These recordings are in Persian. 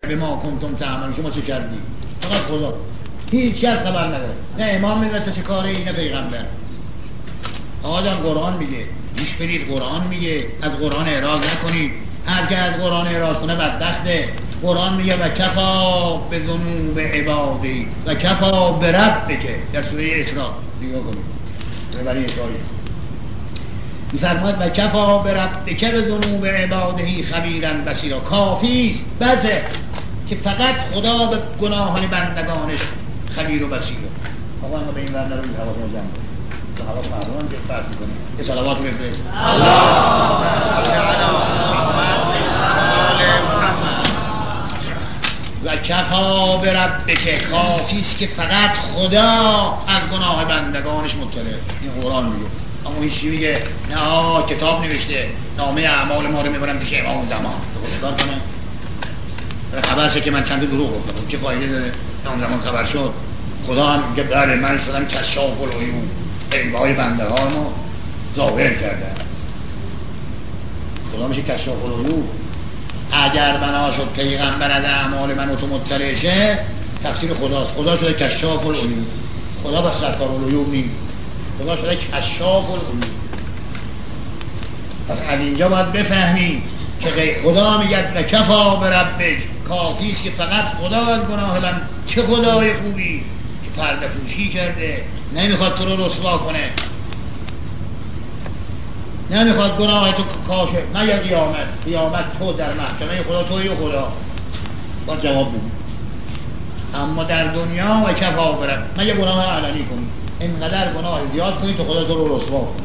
به ما کنتم تعملون، شما چه کردی؟ فقط خدا، هیچ کس خبر نداره، نه امام میدونه چه کاری، نه پیغمبر. آدم قرآن میگه پیش برید، قرآن میگه از قرآن اعراض نکنید، هر که از قرآن اعراض کنه بدبخته. قرآن میگه و کفا به ذنوب عبادی و کفا به ربک، در سوره اسراء نگاه کنید، برای اسرائیل میفرماید و کفا به ربک به ذنوب عبادی خبیرا بصیرا. کافی است، بسه که فقط خدا به گناهان بندگانش خبیر و بصیره. آقا ما به این ور نروید، حواس ما جمع کنید، تو حواس مردمان که فرق میکنه. یه صلوات بفرست. اللهم صل علی محمد و کفا به ربک، کافی است که فقط خدا از گناه بندگانش مطلع. این قرآن میگه. اما این چی میگه؟ نه کتاب نوشته نامه اعمال ما رو میبرم پیش امام زمان، تو چیکار کنه؟ برای خبر شه که من چند دروغ گفتم، چه فایده داره؟ امام زمان خبر شد، خدا هم میگه بله من شدم کشاف العیوب، عیب‌های بندگانو ظاهر کرده. خدا میشه کشاف العیوب. اگر بنا شد پیغمبر از اعمال من و تو مطلع شه، تقصیر خداست. خدا شده کشاف العیوب، خدا بس ستار العیوب نیست، خدا شده کشاف العیوب. پس از اینجا باید بفهمی که خدا میگه و کفا به ربک، کافی است که فقط خدا از گناه من. چه خدای خوبی که پرده پوشی کرده، نمیخواد تو رو رسوا کنه، نمیخواد گناه تو کاشف. مگر قیامت تو در محکمه خدا توی و خدا باید جواب بدی. اما در دنیا و کفا برم، مگر گناه علنی کنی، اینقدر گناه زیاد کنی تو خدا تو رو رسوا کنی.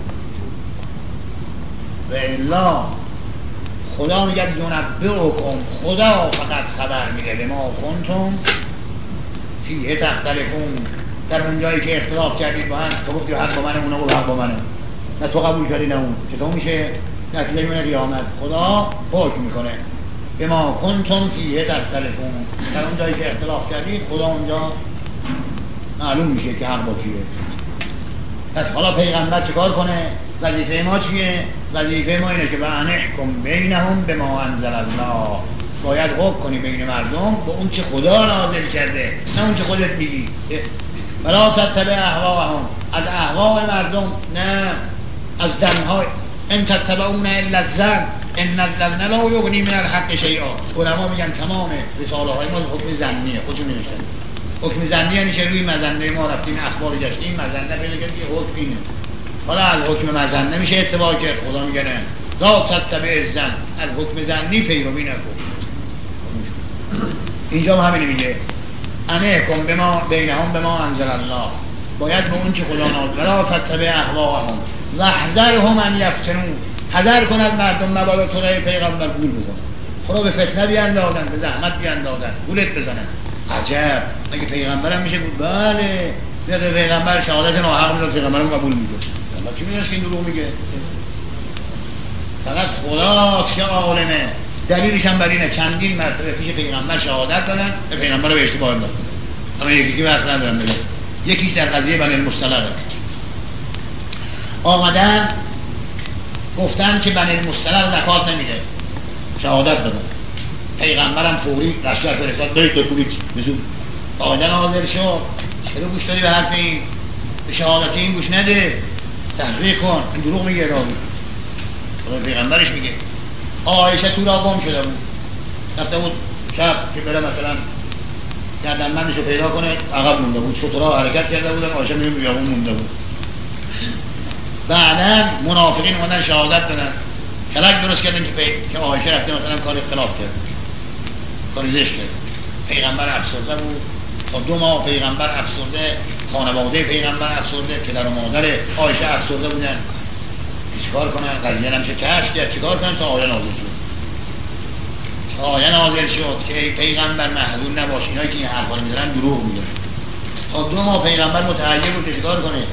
و الا خدا میگه ینبئکم، خدا فقط خبر میده به ما کنتم فیه تختلفون، در اون جایی که اختلاف کردید با هم. تو گفتی حق با منه، اونا گفت حق با منه، نه تو قبول کردی نه اون. چطور میشه؟ نتیجه میونه قیامت خدا حکم میکنه به ما کنتم فیه تختلفون، در اون جایی که اختلاف کردید خدا اونجا معلوم میشه که حق با کیه. پس حالا پیغمبر چیکار کنه؟ وظیفه ما چیه؟ وظیفه ما اینه که وانحکم بینهم بما انزل الله، باید حکم کنی بین مردم با اون چه خدا نازل کرده، نه اون چه خودت میگی. ولا تتبع اهواهم، از اهواء مردم نه، از زنهای. ان تتبعون الا الظن ان الظن لا یغنی من الحق شیئا. علما میگن تمام رساله های ما حکم ظنیه، خودشون نوشتن حکم ظنی، یعنی که روی مظنه ما رفتیم اخبار گشتیم، مظنه پیدا کردیم که حکم اینه. حالا از حکم مظنه میشه اتباع کرد. خدا میگه نه، لا تتبع الظن، از حکم ظنی پیروی نکن. اینجا همین میگه انحکم بما بینهم بما انزل الله، باید به اون چه خدا نازل. ولا تتبع اهواهم واحذرهم ان یفتنون، حذر کن از مردم مبادا تو راه پیغمبر گول بزن، خدا به فتنه بیاندازن، به زحمت بیاندازن، گولت بزنن. عجب، مگه پیغمبرم میشه گفت بله بیاد پیغمبر شهادت ناحق میداد، پیغمبرم قبول میکنه. الله چی میگه که این دروغ میگه؟ فقط خداست که عالمه. دلیلش هم بر اینه چندین مرتبه پیش پیغمبر شهادت دادن، به پیغمبر رو به اشتباه انداختن. اما یکی که وقت ندارم بگم، یکیش در قضیه بنی المصطلق آمدن گفتن که بنی المصطلق زکات نمیده، شهادت دادن. پیغمبرم فوری لشکر فرستاد برید بکوبید بزود. آیه نازل شد چرا گوش داری به حرف این؟ به شهادت این گوش نده، تحقیق کن، این دروغ میگه. خدا پیغمبرش میگه عایشه تو را گم شده بود، رفته بود شب که بره مثلا گردنبندشو پیدا کنه، عقب مونده بود، شترها حرکت کرده بودن، عایشه میگه بیابون مونده بود. بعدن منافقین اومدن شهادت دادن، کلک درست کردن که عایشه رفته مثلا کار خلاف کرد، کار زشت کرد. پیغمبر افسرده بود، تا 2 ماه پیغمبر افسرده، خانواده پیغمبر افسرده، پدر و مادر عایشه افسرده بودن. چیکار کنن؟ قضیه نمیشه کشف کرد. چیکار کنن؟ تا آیه نازل شد. تا آیه نازل شد که ای پیغمبر محزون نباش، اینایی که این حرفا رو میذارن دروغ میگن. تا 2 ماه پیغمبر متحیر بود که چیکار کنه؟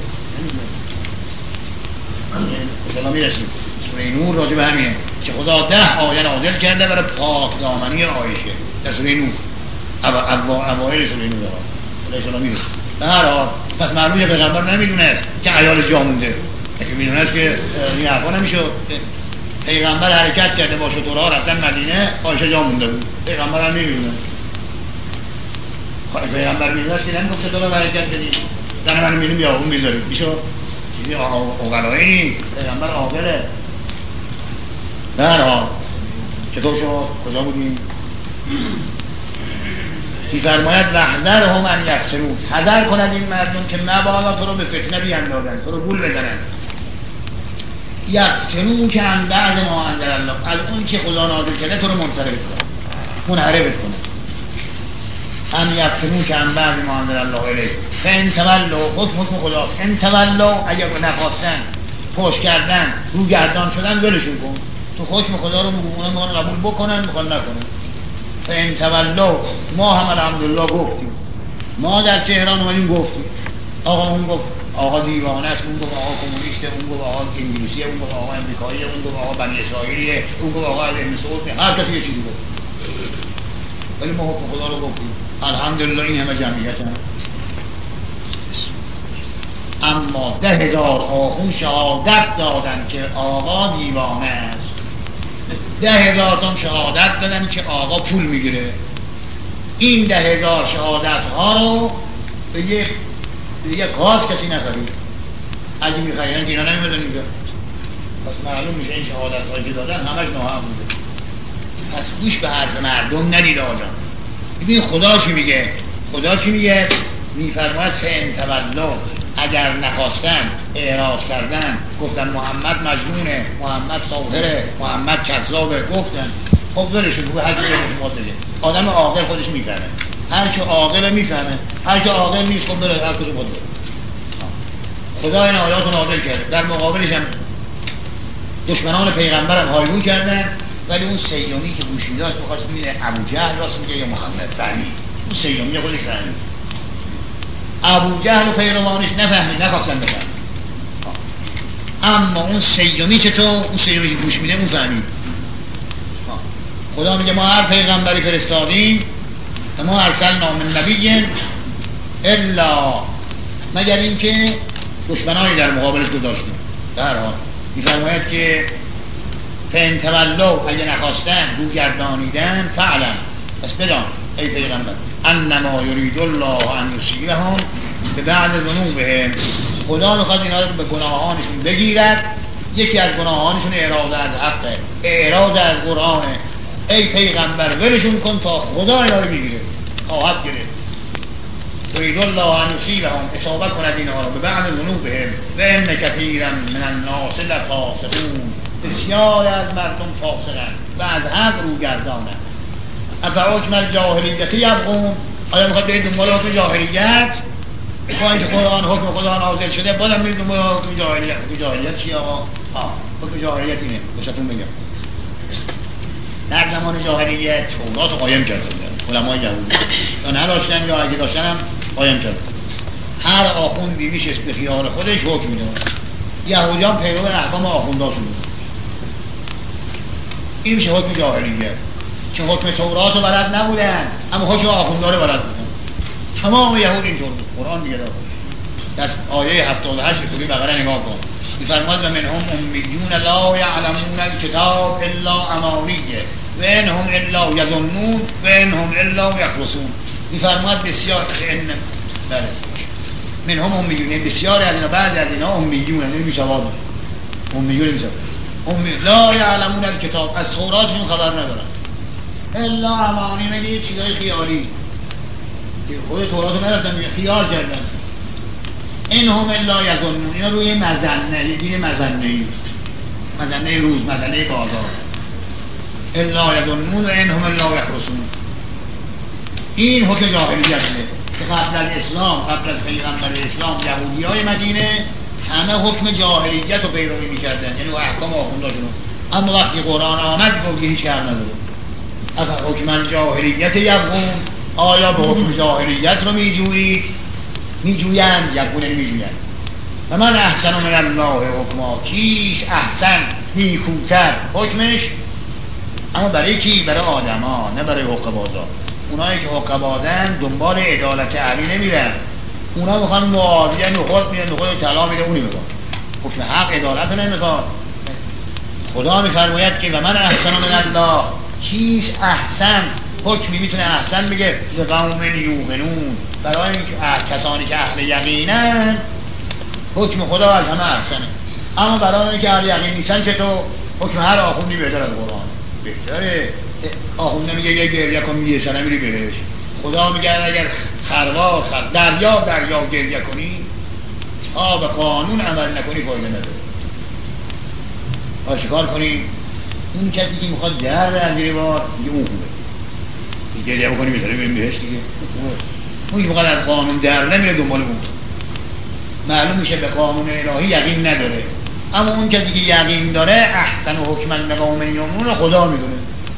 انشاءالله میرسیم. سوره نور راجع به همینه که خدا 10 آیه نازل کرده برای پاک دامنی عایشه در سوره نور، اوایل سوره نور. انشاءالله میرسیم. به هر حال پس معلومه پیغمبر نمیدونست که عیال جا مونده. اگه میدونست که این حرفا نمیشه. پیغمبر حرکت کرده با شترها رفتن مدینه، عایشه جا مونده بود. پیغمبر هم نمیدونه. پیغمبر میذاشت که نمیگفت خدا رو برکت بدید زن من میریم یا اون بیذارید میشه چیزی اغلایی پیغمبر عاقله. در حال چطور شد؟ کجا بودیم؟ میفرماید وحذرهم ان یفتنوک، حذر کن از این مردم که مبادا تو رو به فتنه بیندازن، تو رو گول بزنن. یفتنوک عن بعض ما انزل الله، از اون که خدا نازل کرده تو رو منحرف کنه. ان یفتنوک عن بعض ما انزل الله الیک فان تولوا، حکم خداست، ان تولوا اگر نخواستن، پشت کردن، رو گردان شدن، ولشون کن. تو حکم خدا رو بگو، اونا میخوان قبول بکنن میخوان نکنن. فان تولوا، ما هم الحمدلله گفتیم، ما در تهران اومدیم گفتیم آقا اون گفت آقا دیوانه است، اون گفت آقا کمونیسته، اون گفت آقا انگلیسیه، اون گفت آقا امریکاییه، اون گفت آقا بنی اسرائیلیه، اون گفت آقا از ابن سعود، هر کسی یه چیزی گفت، ولی ما حکم خدا رو گفتیم الحمدلله. این همه جمعیت هم. اما 10,000 آخون شهادت دادن که آقا دیوانه است، 10,000 تام شهادت دادن که آقا پول میگیره. این 10,000 شهادت ها رو به یه قاز کسی نخرید. اگه میخریدن که اینا نمیدن میگه، پس معلوم میشه این شهادت هایی که دادن همش ناحق بوده. پس گوش به حرف مردم ندید آجا. ببین خدا چی میگه؟ خدا چی میگه؟ میفرماید فان تولوا، اگر نخواستن، اعراض کردن، گفتن محمد مجنونه، محمد ساحره، محمد کذابه، گفتن خب ولشون بگو هر کی شما بده. آدم عاقل خودش میفهمه، هر کی عاقل میفهمه، هر کی عاقل نیست خب بره هر کدوم بده. خدا این آیات رو نازل کرده، در مقابلش هم دشمنان پیغمبرم هایگو کردن، ولی اون سیومی که گوش میداد می‌خواست ببینه ابوجهل راست میگه یا محمد، فهمید. اون سیومی خودش فهمید. ابوجهل و پیروانش نفهمید، نخواستن بفهمن. اما اون سیومی چطور؟ اون سیومی که گوش میده اون فهمید. خدا میگه ما هر پیغمبری فرستادیم، ما ارسلنا من نبی الا، مگر اینکه دشمنانی در مقابلش گذاشتیم. در حال میفرماید که فان تولوا، اگه نخواستن، رو گردانیدن، فعلا، پس بدان ای پیغمبر انما یرید الله ان یصیبهم ببعض ذنوبهم، خدا میخواد اینا رو به گناهانشون بگیرد. یکی از گناهانشون اعراض از حقه، اعراض از قرآنه. ای پیغمبر ولشون کن تا خدا اینا رو میگیره، خواهد گرفت. یرید الله ان یصیبهم، اصابه کند اینا رو به بعض ذنوبهم و ان کثیرا من الناس لفاسقون، بسیار از مردم فاسقن و از حق رو گردانن. افحکم الجاهلیت یبغون، آیا میخواد برید دنبال حکم جاهلیت؟ با اینکه قرآن حکم خدا نازل شده بازم میرید دنبال حکم جاهلیت. حکم جاهلیت چیه آقا؟ حکم جاهلیت اینه، بهتون بگم. در زمان جاهلیت تورات رو قایم کردن علمای یهودی، یا نداشتن یا اگه داشتن هم قایم کردن. هر آخوندی میشست به خیال خودش حکم میداد. یهودیان پیرو احکام آخونداشون بود. این میشه حکم جاهلیت، که حکم تورات رو بلد نبودن اما حکم آخوندها رو بلد بودن. تمام یهود اینطور بود. قرآن میگه در آیه 78 سوره بقره نگاه کن، میفرماید و منهم امیون لا یعلمون الکتاب الا امانیه و انهم الا یظنون و انهم الا یخرصون. میفرماید بسیار بله منهم امیون، بسیار از اینا، بعضی از اینا امیون، یعنی بیسواد، امیون بیسواد، لا یعلمون الکتاب، از توراتشون خبر ندارن، الا امانی، میگه چیزای خیالی که خود تورات رو ندارن، خیال کردن. انهم الا یظنون، اینا روی مظنه، دین مظنه روز، مظنه بازار. الا یظنون و انهم الا یخرصون. این حکم جاهلیته که قبل از اسلام، قبل از پیغمبر اسلام، یهودیای مدینه همه حکم جاهلیت رو پیروی میکردن، یعنی احکام آخونداشون. اما وقتی قرآن آمد گفت هیچ کار نداره. اگر حکم جاهلیت یبغون، آیا به حکم جاهلیت رو میجویند؟ یبغون میجویند. و من احسن من الله حکما، کیش احسن، نیکوتر حکمش، اما برای کی؟ برای آدما، نه برای حقه‌بازا. اونایی که حقه‌بازن دنبال عدالت علی نمیرن، اونا میخوان معاویه نخود میاد، نخود طلا میده، اونی میخوان حکم حق عدالت نمیخوان. خدا میفرماید که و من احسن من الله، کیش احسن، حکمی میتونه احسن بگه لقوم یوقنون، برای کسانی که اهل یقینن حکم خدا از همه احسنه. اما برای اونی که اهل یقین نیستن چطور؟ حکم هر آخوندی بهتر از قرآن. بهتره. آخونده میگه یه گریه کن یه سنه میری بهش. خدا میگه اگر خروار دریا گریه کنی تا به قانون عمل نکنی فایده نداره. چیکار کنی؟ اون کسی که میخواد در زیر بار میگه اون خوبه، گریه بکنی میذاره بریم بهش دیگه. اون که میخواد از قانون در نمیره دنبال اون، معلوم میشه به قانون الهی یقین نداره. اما اون کسی که یقین داره احسن و حکما لقوم یوقنون رو خدا میدونه.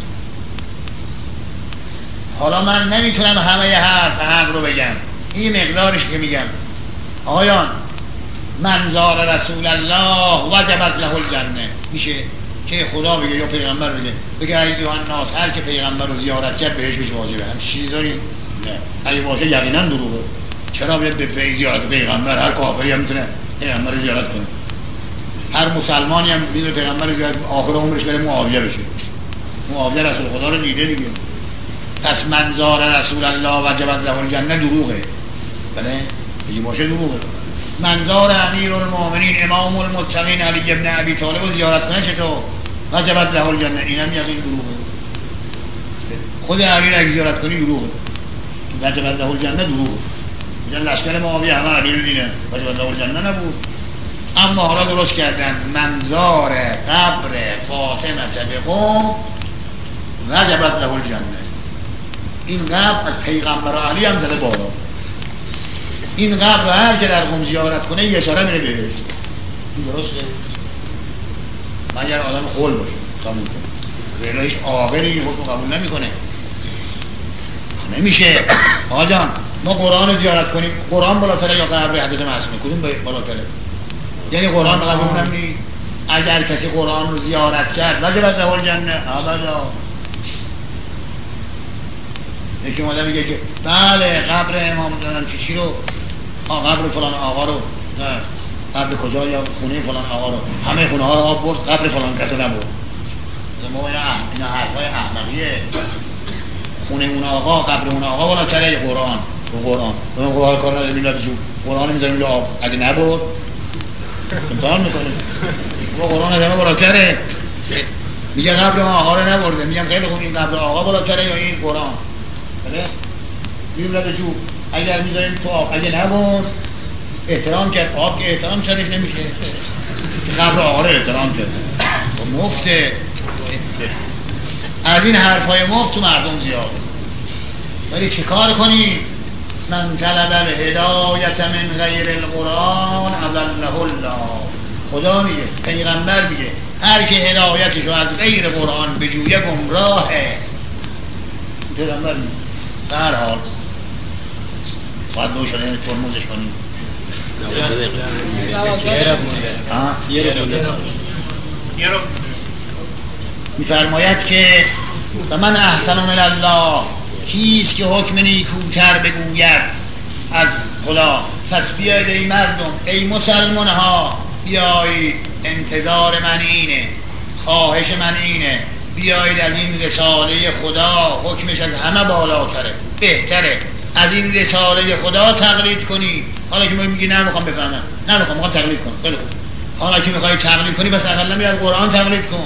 حالا من نمیتونم همه حق رو بگم، این مقدارش که میگم. آقایان منظار رسول الله وجبت له الجنه میشه که خدا بگه یا پیغمبر بگه ایها الناس هر که پیغمبر رو زیارت کرد بهش میشه واجبه. هم چیزی داریم؟ نه. اگه واقعا یقینا دروغه چرا بیاد به زیارت پیغمبر؟ هر کافری هم میتونه پیغمبر رو زیارت کنه، هر مسلمانی هم میتونه پیغمبر رو زیارت آخر عمرش بره معاویه بشه. معاویه رسول خدا رو دیده دیگه. پس منظار رسول الله وجبت له الجنه دروغه. بله بگی باشه دروغه. منظار امیر المؤمنین امام المتقین علی ابن ابی طالب رو زیارت کنه چطور؟ وجبت له الجنه، اینم یقین دروغه. خود علی رو اگه زیارت کنی دروغه. وجبت له الجنه دروغه. میگن لشکر معاویه همه علی رو دیدن، وجبت له الجنه نبود. اما حالا درست کردن منظار قبر فاطمه به قم وجبت له الجنه. این قبر از پیغمبر علی هم زده بالا. این قبر هر که در قم زیارت کنه یه سره میره بهش. این درسته؟ مگر آدم خول باشه قبول کنه. ولی هیچ عاقلی این حکم قبول نمیکنه. نمیشه. آقا جان ما قرآن رو زیارت کنیم، قرآن بالاتره یا قبر حضرت معصومه؟ کدوم بالاتره؟ یعنی قرآن قبول نمی؟ اگر کسی قرآن رو زیارت کرد وجبت له الجنه ابدا. یکی اومده میگه که بله قبر امام چی رو قبر فلان آقا رو، قبر کجا یا خونه فلان آقا رو، همه خونه ها رو آب برد قبر فلان کسی نبرد. ما اینا حرفای احمقیه. خونه اون آقا قبر اون آقا بالاتره قرآن. اون قرآن کار نداره میلاد جو قرآن میذاریم رو آب اگه نبرد امتحان میکنیم. ما قرآن از همه بالاتره. میگه قبر اون آقا رو نبرده، میگم خیلی خوب این قبر آقا بالاتره یا این قرآن؟ بله؟ میلاد جو اگر میذاریم تو آب اگه نبرد احترام کرد. آب که احترام شریف نمیشه که قبر آقا رو احترام کرد. مفته. از این حرفای مفت تو مردم زیاد. ولی چه کار کنی؟ من طلب الهدایت من غیر القرآن اضله الله. خدا میگه، پیغمبر میگه هر که هدایتشو از غیر قرآن بجویه گمراهه. پیغمبر میگه به هر حال خواهد دو شده ترموزش کنیم. میفرماید که و من احسن من الله، کیست که حکم نیکوتر بگوید از خدا. پس بیاید ای مردم، ای مسلمان ها، بیایید، انتظار من اینه، خواهش من اینه، بیایید از این رساله خدا، حکمش از همه بالاتره، بهتره، از این رساله خدا تقلید کنی. حالا که میگی نه میخوام بفهمم، نه میخوام تقلید کنم، خیلی خوب. حالا که میخوای تقلید کنی بس اقلا بیا از قرآن تقلید کن.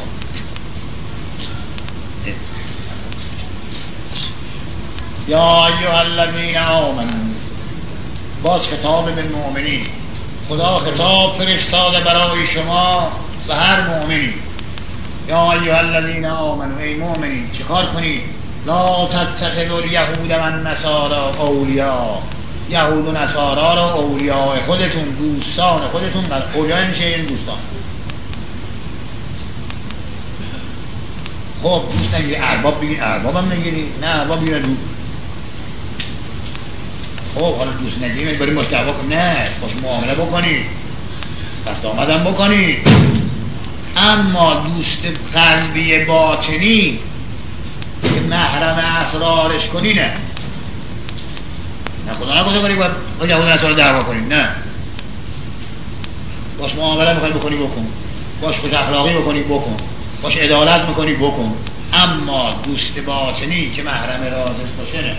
یا ایها الذین آمنوا، باز خطاب به مؤمنین. خدا خطاب فرستاده برای شما و هر مؤمنی. یا ایها الذین آمنوا، ای مؤمنین چه کار کنید؟ لا تتخذوا الیهود و النصارى اولیاء. یهود و نصارا را اولیاء خودتون، دوستان خودتون، اولیاء میشه این دوستان. خب دوست نگیری ارباب بگیری، ارباب هم نگیری، نه ارباب بگیری دوست. خب حالا دوست نگیری بریم باش دعوا کن، نه باش معامله بکنی، دست آمدن بکنی. اما دوست قلبی باطنی که محرم اسرارش کنی نه. نه خدا نگفته کنی با یهود نصارا دعوا کنی، نه. باش معامله میخوای بکنی بکن، باش خوش اخلاقی بکنی بکن، باش عدالت میکنی بکن. اما دوست باطنی که محرم رازت باشه نه.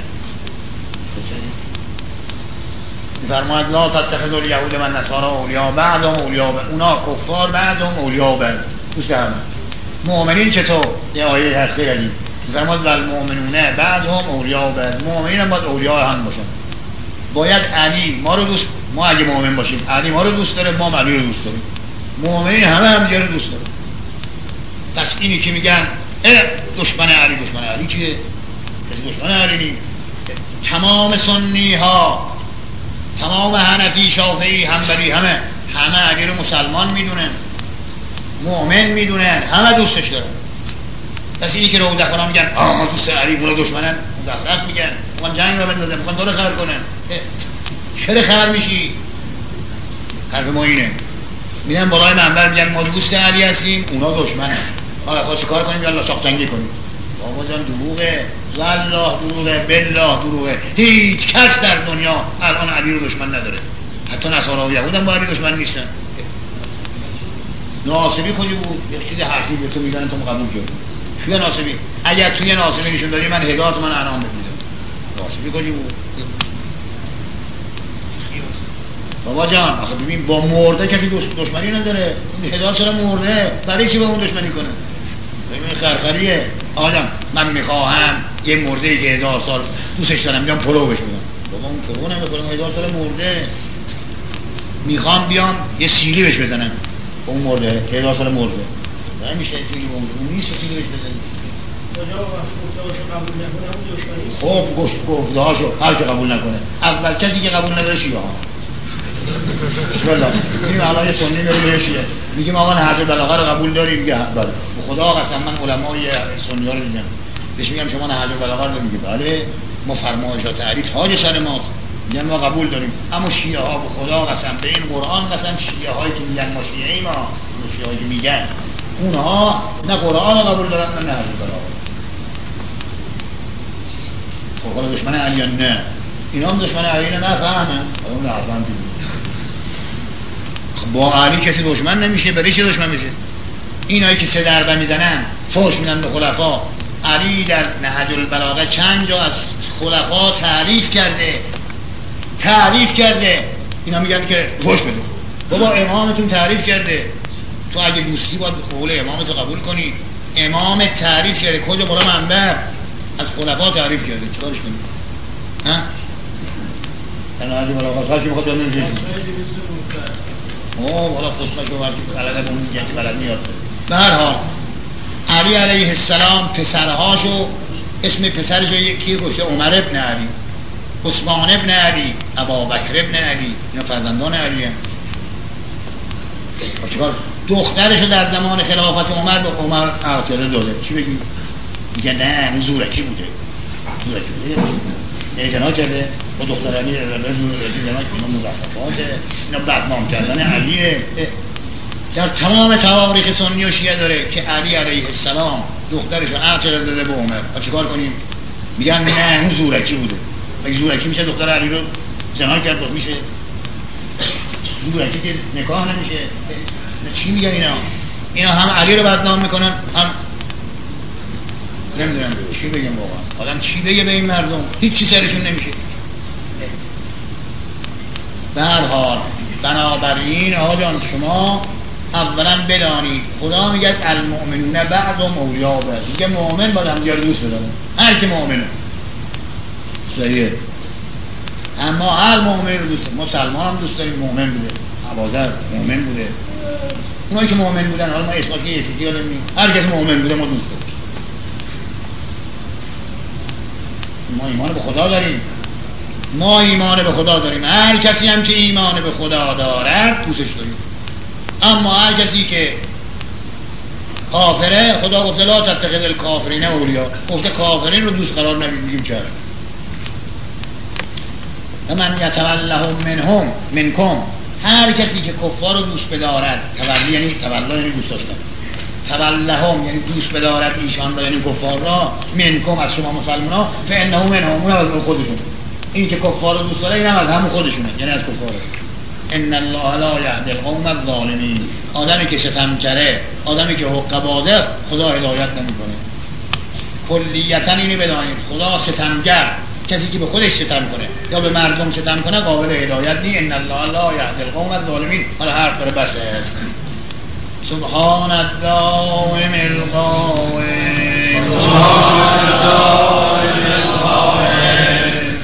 میفرماید لا تتخذوا الیهود و النصارى اولیاء بعضهم اولیاء بعض، اونا کفار بعضهم اولیاء بعض. دوست هم مؤمنین چطور؟ یه آیه هست خیلی عجیب میفرماید والمؤمنون بعضهم اولیاء بعض، مؤمنین هم باید اولیاء هم باشن. باید علی ما رو دوست، ما اگه مؤمن باشیم علی ما رو دوست داره، ما علی رو دوست داریم. مؤمنین همه دیگه رو دوست داره. پس اینی که میگن دشمن علی کیه؟ کسی دشمن علی نیست. تمام سنی ها، تمام حنفی، شافعی، حنبلی، همه علی رو مسلمان میدونن، مؤمن میدونن، همه دوستش دارن. پس اینی که روزه خورا میگن ما دوست علی، اونا دشمنن، مزخرف میگن، میخوان جنگ رو بندازن، میخوان تو رو خبر کنن. چرا خبر میشی؟ حرف ما اینه. میرن بالای منبر میگن ما دوست علی هستیم، اونا دشمنن. حالا خواست کار کنیم یا شاخ جنگی کنیم. بابا جان دروغه، والله دروغه، بالله دروغه. هیچ کس در دنیا الان علی رو دشمن نداره. حتی نصارا و یهود هم با علی دشمن نیستن. ناصبی کجا بود؟ یک چیز حرفی به تو میگن تو قبول کنی. توی ناصبی اگر توی ناصبی نشون داری من هدایت من انعام میدم. ناصبی کجا بود؟ بابا جان آخه ببین با مرده کسی دشمنی نداره. هدایت چرا مرده؟ برای چی با اون دشمنی کنه؟ ببین خرخریه. آدم من میخواهم یه مرده که 1000 سال دوستش دارم بیام پلو بش بدم. بابا اون پلو نمیخوره، 1000 سال مرده. میخوام بیام یه سیلی بش بزنم با اون مرده که 1000 سال مرده. نمیشه سیلی با اون نیست سیلی بش بزنیم. خب گفتهاشو هر که قبول نکنه. اول کسی که قبول نداره شیعه ها. بسم الله. این الان یه سنی میره شیعه میگیم آقا نهج البلاغه رو قبول داریم؟ میگه بله. به خدا قسم من علمای سنی ها رو دیدم. بهش میگم شما نهج البلاغه رو میگه بله ما فرمایشات علی تاج سر ماست. میگن ما قبول داریم. اما شیعه ها به خدا قسم به این قرآن قسم، شیعه هایی که میگن ما شیعه ایم، شیعه هایی که میگن اونها نه قرآن رو قبول دارن نه نهج البلاغه. خب دشمن علی نه، اینا هم دشمن علی نفهمن. اون نفهم با علی کسی دشمن نمیشه. برای چی دشمن میشه؟ اینایی که سه ضربه میزنن فحش میدن به خلفا. علی در نهج البلاغه چند جا از خلفا تعریف کرده. اینا میگن که فحش بده. بابا امامتون تعریف کرده، تو اگه دوستی باید قول امامت قبول کنی. امام تعریف کرده، کجا برای منبر از خلفا تعریف کرده، چیکارش کنی؟ ها؟ در نهج البلاغه هر کی میخواد بیاد میشه. والا خودشو هر کی بلده به اون میگن که بلد میاد. به هر حال علی علیه السلام پسرهاشو، اسم پسرشو یکی گفته عمر ابن علی، عثمان ابن علی، ابوبکر ابن علی. اینا فرزندان علی هم. چیکار؟ دخترشو در زمان خلافت عمر به عمر اعطیه داده. چی بگیم؟ میگه نه اون زورکی بوده. اعتنا کرده با دختر علی زورکی اینا مزخرفاته، اینا بدنام کردن علیه. در تمام تواریخ سنی و شیعه داره که علی علیه السلام دخترشو عقد داده به عمر. چیکار کنیم؟ میگن نه اون زورکی بوده. اگه زورکی میشه دختر علی رو زنا کرد میشه؟ زورکی که نکاح نمیشه. چی میگن اینا هم علی رو بدنام میکنن، هم نمیدونم چی بگم. واقعا آدم چی بگه به این مردم؟ هیچ چی سرشون نمیشه. به هر حال بنابراین آقا جان شما اولا بدانید خدا میگه المؤمنون بعضهم اولیاء بعض. میگه مؤمن باید هم دیگه دوست بداره، هر کی مؤمنه صحیحه. اما هر مؤمن رو دوست داریم. ما سلمان هم دوست داریم، مؤمن بوده. ابوذر مؤمن بوده. اونایی که مؤمن بودن حالا ما اسمش یکی دیگه نمیدونیم، هر کس مؤمن بوده ما دوست داریم. ما ایمان به خدا داریم. ما ایمان به خدا داریم. هر کسی هم که ایمان به خدا دارد دوستش داریم. اما هر کسی که کافره، خدا گفته لا تتخذ الکافرین اولیاء، گفته کافرین رو دوست قرار ندید. میگیم چرا؟ من یتولهم منکم، هر کسی که کفار رو دوست بدارد، تولی یعنی دوست داشتن، تولهم یعنی دوست بدارد ایشان را یعنی کفار را، منکم از شما مسلمان‌ها، فانه منهم اون از خودشون. این که کفار رو دوست داره این هم از همون خودشونه، یعنی از کفاره. ان الله لا یهدی القوم الظالمین. آدمی که ستمگره، آدمی که حق بازه خدا هدایت نمیکنه. کلیتا اینو بدانید خدا ستمگر، کسی که به خودش ستم کنه یا به مردم ستم کنه قابل هدایت نیست. ان الله لا یهدی القوم الظالمین. حالا حرف داره بس است. سبحان الدائم القائم، سبحان الدائم القائم.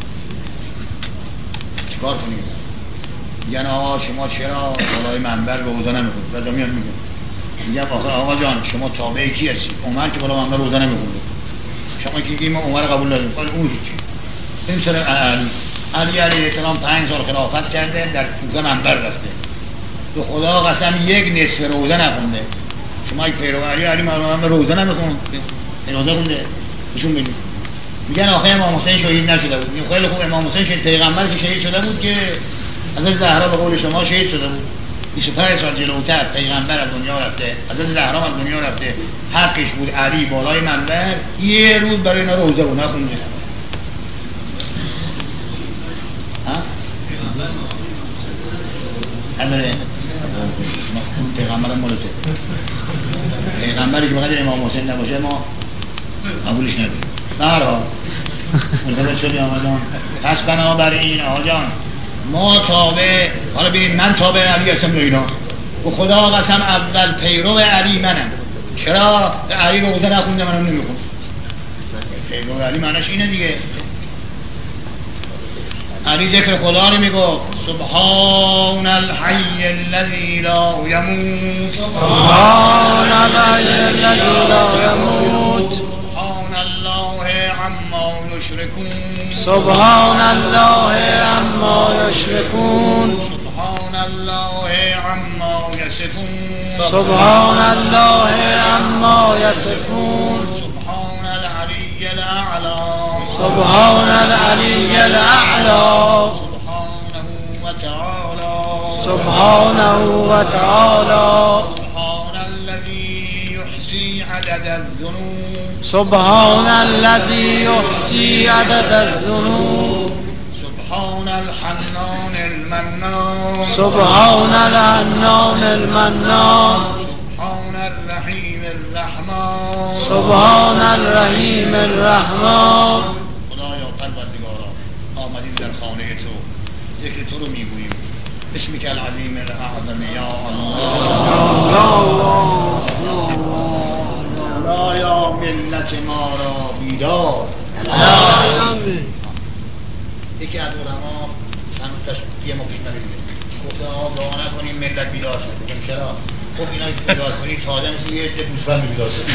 چیکار کنیم؟ میگن آقا شما چرا بالای منبر روزه نمیخونید؟ بعد میان میگم آخه آقا جان شما تابع کی هستی؟ عمر که بالا منبر روزه نمیخونده، شما که میگی ما عمر قبول نداریم. ولی اون هیچی. این سر علی علیه السلام 5 سال خلافت کرده، در کوفه منبر رفته، به خدا قسم یک نصف روزه نخونده. شما یک پیرو علی منبر روزه نمیخونه، روزه خونده نشون بدید. میگن آخه امام حسین شهید نشده بود. میگه خیلی خوب، امام حسین شهید پیغمبر که شهید شده بود که حضرت زهرا به قول شما شهید شده بود. 25 سال جلوتر پیغمبر از دنیا رفته، حضرت زهرا از دنیا رفته، حقش بود علی بالای منبر یه روز برای اینا روزه بود نخونده. همه پیغمبر مولده، پیغمبری که بقدر امام حسین نباشه ما قبولش نداریم. برها ملتبت شدی آمدان. پس بنابراین آقا جان ما تابع، حالا ببین من تابع علی هستم یا اینا؟ و خدا قسم اول پیرو علی منم. چرا علی روزه نخونده منم نمیخونم؟ پیرو علی معنیش اینه دیگه. علی ذکر خدا رو میگفت سبحان الحی الذی لا یموت، سبحان الحی الذی لا یموت، سبحان الله عما یشرکون، سبحان الله عما یشرکون، سبحان الله عما یصفون، سبحان الله عما یصفون، سبحان العلی الاعلی، سبحان العلی الاعلی، سبحانه و تعالی، سبحانه و تعالی، سبحان الذی یحصی عدد الذنوب، سبحان الذی یحصی عدد الذنوب، سبحان الحنان المنان، سبحان الحنان المنان، سبحان الرحیم الرحمن، سبحان الرحیم الرحمن. خدایا پروردگارا آمدیم در خانه تو، ذکر تو رو میگوییم. اسمک العظیم الاعظم یا الله. خدایا ملت ما را بیدار. یکی از علما چند تشبیه ما پیش نمیده گفته آقا دعا نکنیم ملت بیدار شد. بگم چرا؟ گفت اینا که بیدار کنی تازه مثل یه عده گوسفند بیدار شد.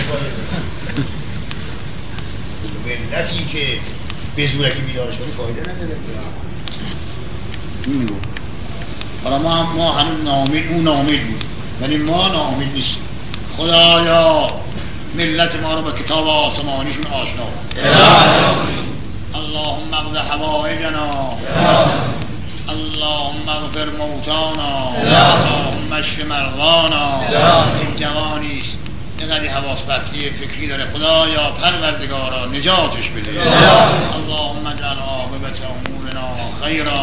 ملتی که به زورکی بیدار شدی فایده نداره. این میگو حالا ما هنوز ناامید، اون ناامید بود ولی ما ناامید نیستیم. خدایا ملت ما رو به کتاب آسمانیشون آشنا کن. اللهم اقض حوائجنا، اللهم اغفر موتانا، اللهم اشف مرضانا. یک جوانیست اینقدر حواس پرتی فکری داره، خدایا پروردگارا نجاتش بده. اللهم اجعل عاقبت امورنا خیرا،